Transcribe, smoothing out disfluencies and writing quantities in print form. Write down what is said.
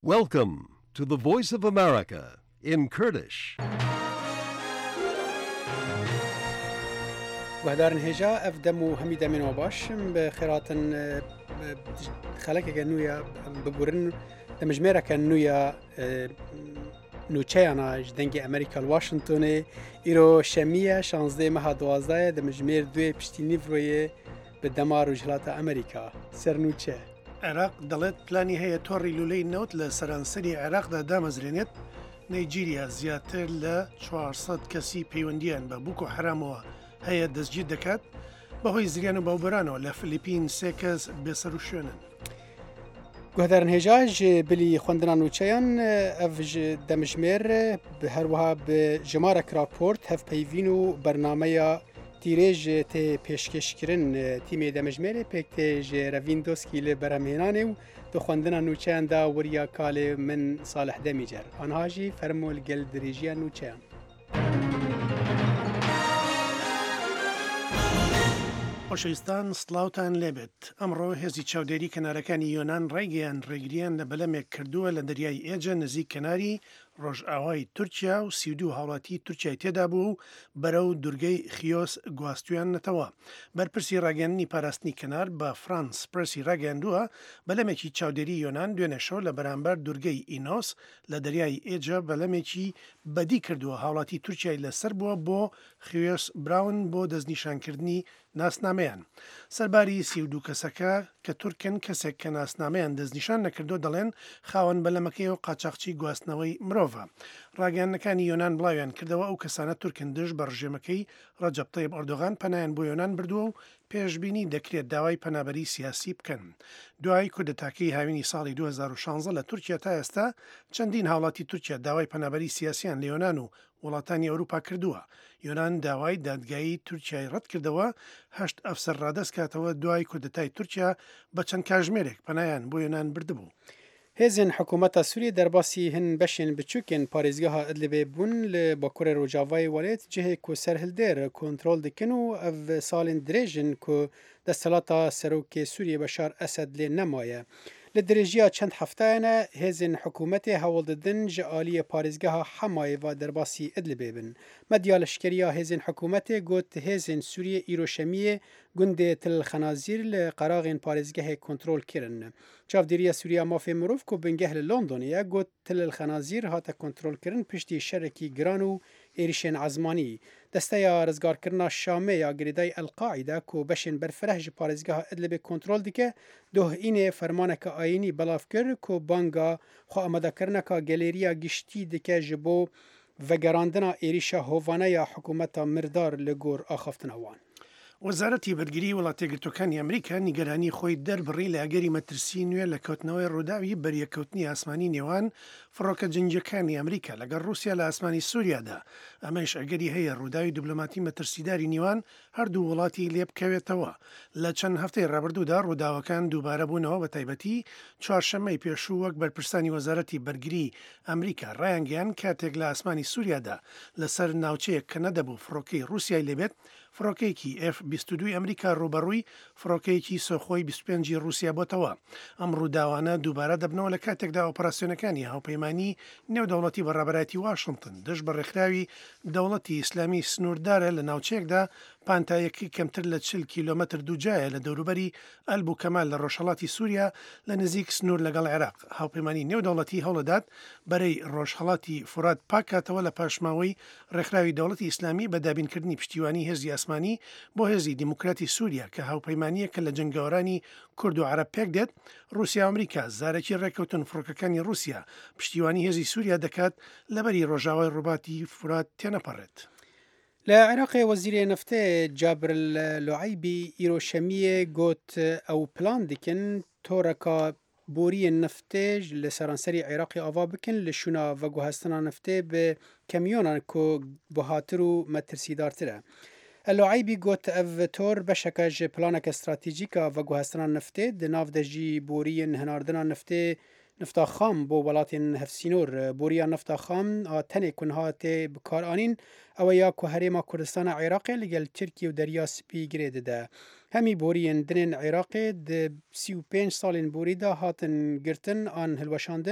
Welcome to the Voice of America in Kurdish. وهدارن هجا افدمو هميدا من وباشم بخيراتن خلق نويا ببورن دمجميرا كان نويا نوچيانا جدنگي امريكا الواشنطوني ايرو شمية شانزده مها دوازده دمجمير دوي پشتي نيفروي بدمار وجهلاتا امريكا سر نوچه عراق دەڵێت پلانی هەیە تۆڕی لولەی نەوت لە سەرانسەری عێراقدا دامەزرێنێت. نایجیریا زیاتر لە 400 کەسی پەیوەندیان بە بووکۆ حرامەوە هەیە دەستگیر دەکات بەهۆی زریان و باوبەرانەوە. لە فلیپین 3 کەس بێسەر و شوێنن. گوهدارن هجا بلی خوندنا نوچیان اف دمجمیر به هر وها به جمارک راپورت هف پیوین و برنامه تیریج تی پیشکش کرن تیم دمجمیر پکت رویندوس کی ل برامینانه و تو خوندنا نوچیان دا وریا کال من صالح دمیجر آنها جی فرمول گل دریجیا نوچیان. خۆشەویستان سڵاوتان لێبێت. ئەمڕۆ هێزی چاودێری کەنارەکانی یۆنان ڕێگەیان ڕێگریان لە بەلەمێک کردووە لە دەریای ئێجە نزیک کەناری ڕۆژئاوای تورکیا و 32 هاوڵاتی تورکیای تێدا بوو و بەرەو دورگەی خیۆس گواستویان نەتەوە. بەرپرسی ڕاگەاندنی پاراستنی کەنار بە فرانس پرسی ڕاگەاندووە بەلەمێکی چاودێری یۆنان دوێنێ شەو لە بەرامبەر دورگەی ئینۆس لە دەریای ئێجە بەلەمێکی بەدی کردووە. هاوڵاتی تورکیای لەسەر بووە بۆ خیۆس براون بۆ دەستنیشانکردنی ناسنامەیان. سەرباری 32 کەسەکە کە تورکن کەسێک کە ناسنامەیان دەستنیشان نەکردو دەڵێن خاوەن بەلەمەکەی و قاچاقچی گواستنەوەی مرۆڤە. ڕاگەاندنەکانی یۆنان بڵاویان کردەوە ئەو کەسانە تورکن دژ بە ڕژێمەکەی ڕەجەب تەیب ئەردۆغان پەنایان بۆ یۆنان بردووە و پێشبینی دەکرێت داوای پەنابەری سیاسی بکەن. دوای کودەتاکەی هاوینی ساڵی 2016 لە تورکیا تا ئێستا چەندین هاوڵاتی تورکیا داوای پەنابەری سیاسیان لە یۆنان و وڵاتانی ئەوروپا کردووە. یۆنان داوای دادگایی تورکیای ڕەت کردەوە 8 ئەفسەر ڕادەست کاتەوە دوای کودەتای تورکیا بە چەند کاژمێرێک پەنایان بۆ یۆنان بردبوو. هێزن حکوومەتە سووریە دەرباسی هەن بەشێن بچووکن پارێزگەها ئەدلبێ بوون لە باکوورە ڕۆژاوای وەڵێت جهێک و سەرهەلدێر کۆنترۆل دکن و ئەڤ ساڵین درێژن کو دەسەڵاتە سەرۆکێ سووریە بەشار ئەسەد لێ نەمایە. لە درێژیە چەند هەفتایانە هێزن حکوومەتێ هەوڵددن ژە ئالیە پارێزگەها حەمایەڤ دەرباسی ئەدلبێ بن. مەدیا لەشکریە هێزن حکوومەتێ گوت هێزن سووریە ئیرۆشەمیە گوندێ تل خەنازیر لە قەراغین پارێزگەهێ کۆنترۆل کرن. چاودێریە سووریا مافێ مرۆڤ کو بنگەه لە لۆندۆنیە گوت تل خەنازیر هاتە کۆنترۆلکردن پشتی شەرێکی گران و عێریشێن عەزمانی. دەستەیە ڕزگارکردنا شامێ یا گرێدای ئەلقاعیدا کو بەشێن بەرفرەه ji پارێزگەها ئەدلبێ کۆنترۆل دکە دۆهئینێ فەرمانەکە ئاینی بەڵاف کرد کو بانگا خۆ ئامادەکردنەکە گەلێریە گشتی دکە ji بۆ vegeraندنا عێریشە هۆڤانە یا حکوومەتە مردار لە گۆر ئاخافتنەوان. وەزارەتی بەرگری وڵاتێگرتوەکانی ئەمریکا نیگەرانی خۆی دەربڕی لە ئەگەری مەترسی نوێ لە کەوتنەوەی ڕووداوی بەریەکەوتنی ئاسمانی نێوان فڕۆکە جنگیەکانی ئەمریکا لەگەڵ رووسیا لە ئاسمانی سووریادا. ئەمەش ئەگەری هەیە ڕووداوی دیبلۆماتی مەترسیداری نێوان هەردوو وڵاتی لێ بکەوێتەوە. لە چەند هەفتەی ڕابردوودا ڕووداوەکان دووبارە بوونەوە بە تایبەتی چوارشەممەی پێشوو وەک بەرپرسانی وەزارەتی بەرگری ئەمریکا ڕایانگەیان کاتێک لە ئاسمانی سووریادا لەسەر ناوچەیەک کە نەدەبوو فڕۆکەی رووسیای لێبێت فڕۆکەیەکی F-22 ئەمریکا ڕوبەڕووی فڕۆکەیەکی سۆخۆی 25 رووسیا بۆتەوە. ئەم ڕووداوانە دووبارە دەبنەوە لە کاتێکدا ئۆپراسیۆنەکانی هاوپەیمانی نێودەوڵەتی بەڕێبەرایەتی واشنگتن دژ بە ڕێکخراوی دەوڵەتی ئیسلامی سنووردارە لە ناوچەیەکدا پانتایەکی کەمتر لە 40 کیلۆمەتر دووجایە لە دەوروبەری ئەلبوو کەمال لە ڕۆژهەڵاتی سووریا لە نزیک سنوور لەگەڵ عێراق. هاوپەیمانی نێودەوڵەتی هەوڵەدات بەرەی ڕۆژهەڵاتی فورات پاکاتەوە لە پاشماوەی ڕێکخراوی دەوڵەتی ئیسلامی بە دابینکردنی پشتیوانی هێزی ئاسمانی بۆ هێزی دیموکراتی سووریا کە هاوپەیمانیەکە لە جنگاوەرانی کورد و عەرەب پێک دێت. رووسیا و ئەمریکا زارێکی ڕێکەوتن فڕۆکەکانی رووسیا پشتیوانی هێزی سووریا دەکات لەبەری ڕۆژاوای ڕووباتی فورات تێنەپەڕێت. لە عێراقی وەزیرێ نەفتێ جابر لوعیبی ئیرۆشەمیە گوت ئەو پلان دکن تۆرەکە بۆریە نفتێژ لە سەرانسەری عێراقی ئاوا بکن لە شونا vەگوهستنا نفتێ بە کەمیۆنان کۆ بۆهاتر و مەترسیدارترە. اللوعیبی گوت ئەڤ تۆر بەشەکە ji پلانێکە استراتیژیکە vەگوهستنا نفتێ di nav de jî boriyên hinardina neftê nifta xam بۆ welatên hevsînor boriya nifta xam a tenê ku hatê bikaranîn ew ya ku herêma Kurdistana Iraqê li gel Tirkiye û Derya Spî girê dide. Hemî boriyên dinên Iraqê di 35 salên borî de hatin girtin an hilweşandin